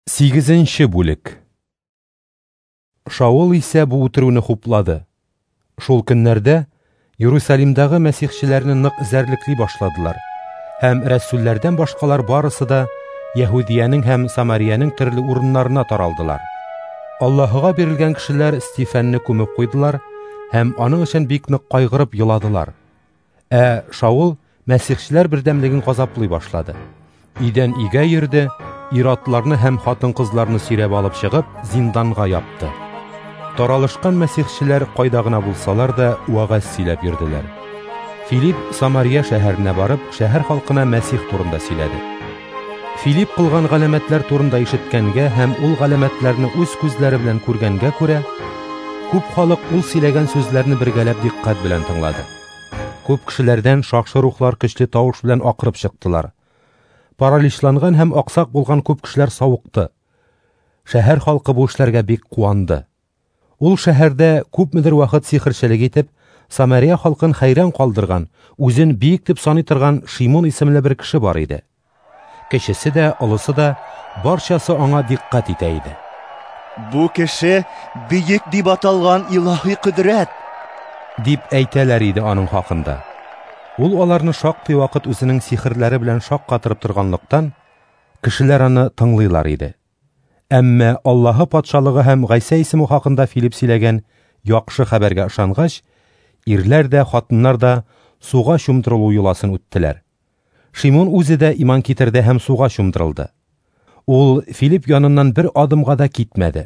8-нче бүлек. Шаул исә бу үтерүне хуплады. Шул көннәрдә Иерусалимдагы мәсихчеләрне нык зәрлекли башладылар. Һәм рәсүлләрдән башкалар барысы да Яһудияның һәм Самарияның төрле урыннарына таралдылар. Аллаһыга бирелгән кешеләр Стефанны күмеп куйдылар һәм аның өчен бик нык кайгырып еладылар. Шаул мәсихчеләр бердәмлеген газаплый башлады. Идән игә йөрде, ир-атларны һәм хатын-кызларны сөйрәп алып чыгып, зинданга япты. Таралышкан мәсихчеләр кайда гына булсалар да вагаз сөйләп йөрделәр. Филипп Самария шәһәренә барып, шәһәр халкына Мәсих турында сөйләде. Филипп кылган галәмәтләр турында ишеткәнгә һәм ул галәмәтләрне үз күзләре белән күргәнгә күрә, күп халык ул сөйләгән сүзләрне бергәләп диккать белән тыңлады. Күп кешеләрдән шакшы рухлар көчле тавыш белән акырып чыктылар. Параличланган һәм аксак булган күп кешеләр савыкты. Шәһәр халкы бу эшләргә бик куанды. Ул шәһәрдә күпмедер вакыт сихерчелек итеп, Самария халкын хәйран калдырган, үзен бик дип саный торган Шимон исемле бер кеше бар иде. Кечесе дә, олысы да, барчасы аңа диккать итә иде. Бу кеше бийек дип аталган илаһи кудрәт, дип әйтәләр иде аның хакында. Ул аларны шактый вакыт үзенең сихерләре белән шаккатырып торганлыктан, кешеләр аны тыңлыйлар иде. Әмма Аллаһы патшалыгы һәм Гайса исеме хакында Филипп сөйләгән яхшы хәбәргә ышангач, ирләр дә, хатыннар да суга чумдырылу юласын үттеләр. Шимон үзе дә иман китерде һәм суга чумдырылды. Ул Филипп яныннан бер адымга да китмәде.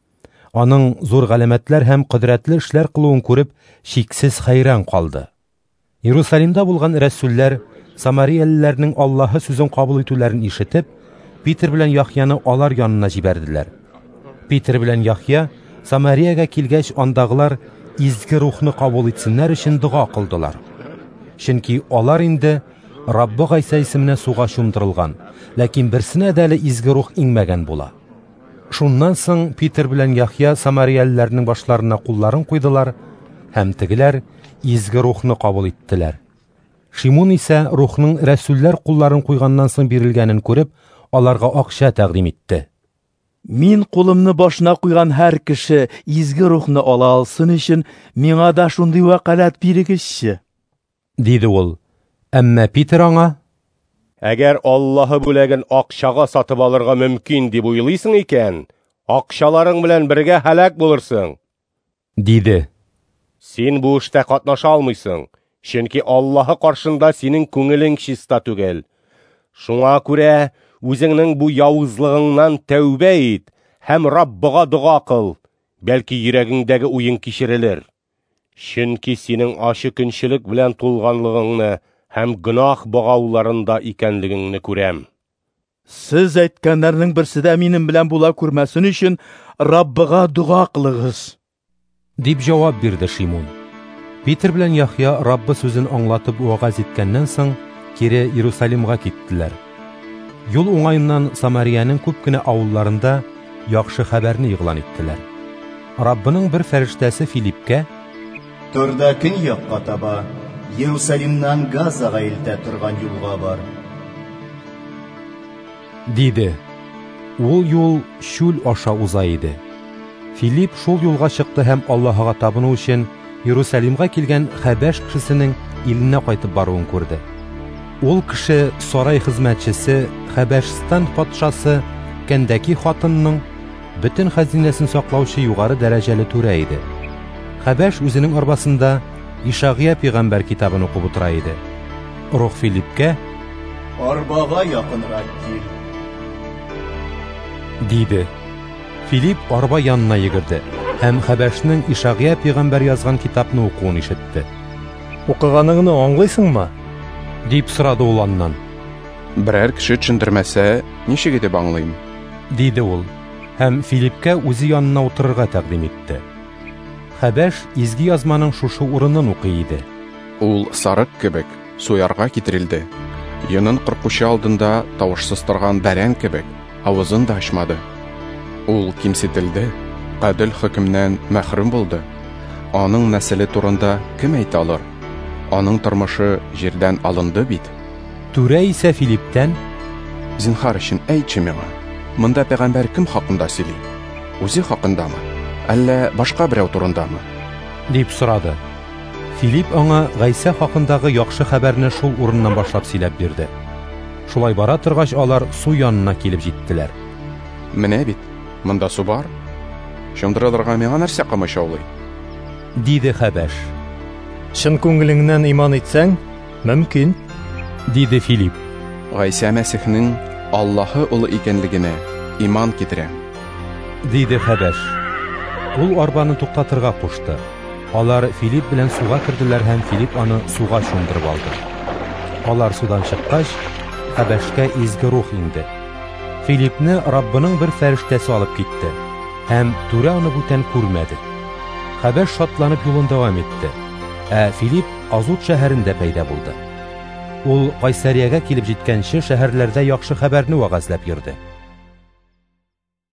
Аның зур галәмәтләр һәм кудрәтле эшләр кылуын күреп, шиксез хәйран калды. Иерусалимда булган рәсүлләр Самариялеләрнең Аллаһы сүзен кабул итүләрен ишетеп, Питер белән Яхьяны алар янына җибәрделәр. Питер белән Яхья Самариягә килгәч, андагылар изге рухны кабул итсеннәр өчен дуга кылдылар. Чөнки алар инде Раббы Гайса исеменә суга чумдырылган, ләкин берсенә дә әле изге рух иңмәгән була. Шуннан соң Питер белән Яхья Самариялеләрнең башларына кулларын куйдылар һәм тегеләр изге рухны кабул иттеләр. Шимон исә рухның рәсүлләр кулларын куйганнан соң бирелгәнен күреп, аларга акча тәкъдим итте. Мин кулымны башына куйган һәр кеше изге рухны ала алсын өчен миңа да шундый вакалат бирегезче, диде ул. Әмма Питер аңа: Әгәр Аллаһы бүләген акчага сатып алырга мөмкин дип уйлыйсың икән, акчаларың белән бергә һәлак булырсың, диде. Син бу эштә катнаша алмыйсың, чөнки Аллаһы каршында синең күңелең чиста түгел. Шуңа күрә үзеңнең бу явызлыгыңнан тәүбә ит һәм Раббыга дуга кыл, бәлки йөрәгеңдәге уен кичерелер. Чөнки синең ачы көнчелек белән тулганлыгыңны һәм гөнаһ богауларында икәнлегеңне күрәм. Сез әйткәннәрнең берсе дә минем белән була күрмәсен өчен Раббыга дуга кылыгыз, дип җавап бирде Шимон. Питер белән Яхья Раббы сүзен аңлатып вагаз иткәннән соң кире Иерусалимга киттеләр. Юл уңайыннан Самарияның күп кенә авылларында яхшы хәбәрне игълан иттеләр. Раббының бер фәрештәсе Филиппкә: Торда көньякка таба, Иерусалимнан Газага илтә торган юлга бар, диде. Ул юл шүл аша уза иде. Филипп шул юлга чыкты һәм Аллаһыга табыну өчен Иерусалимга килгән Хәбәш кешесенең иленә кайтып баруын күрде. Ул кеше сарай хезмәтчесе, Хәбәшстан патшасы Кәндәки хатынның бөтен хәзинәсен саклаучы югары дәрәҗәле түрә иде. Хәбәш үзенең арбасында Ишагия пәйгамбәр китабын укып утыра иде. Рух Филиппкә: арбага якынрак кил, диде. Филипп арба янына йөгерде һәм Хәбәшнең Ишагия пәйгамбәр язган китапны укуын ишетте. Укыганыңны аңлыйсыңмы? дип сорады ул аннан. Берәр кеше төшендермәсә, ничек итеп аңлыйм? Диде ул һәм Филиппкә үзе янына утырырга тәкъдим итте. Хәбәш изге язманың шушы урынын укый иде. Ул сарык кебек суярга китерилде. Йонын кыркучы алдында тавышсыз торган бәрән кебек авызын да ачмады. Ул кимсетилде, гадел хөкемнән мәхрүм булды. Аның нәселе турында кем әйтә алыр? Аның тормышы җирдән алынды бит. Түрә исә Филипптән: Зинһар өчен әйтче миңа, Монда пәйгамбәр кем хакында сөйли? Үзе хакындамы? Әллә башка берәү турындамы? Дип сорады. Филипп аңа Гайса хакындагы яхшы хәбәрне шул урыннан башлап сөйләп бирде. Шулай бара торгач, алар су янына килеп җиттеләр. Менә бит, монда су бар. Шундырылырга миңа нәрсә камышаулый? Диде Хәбәш. Чын күңелеңнән иман итсәң, мөмкин. Диде Филипп. Гайса Мәсихнең Аллаһы улы икәнлегенә иман китерәм. Диде Хәбәш. Ул арбаны туктатырга кушты. Алар Филипп белән суга керделәр һәм Филипп аны суга чумдырып алды. Алар судан чыккач, Хәбәшкә изге рух инде. Филиппне Раббының бер фәрештәсе алып китте һәм түрә аны бүтән күрмәде. Хәбәш шатланып юлын дәвам итте. Филипп Азот шәһәрендә пәйда булды. Ул Кайсариягә килеп җиткәнче шәһәрләрдә яхшы хәбәрне вәгазьләп йөрде.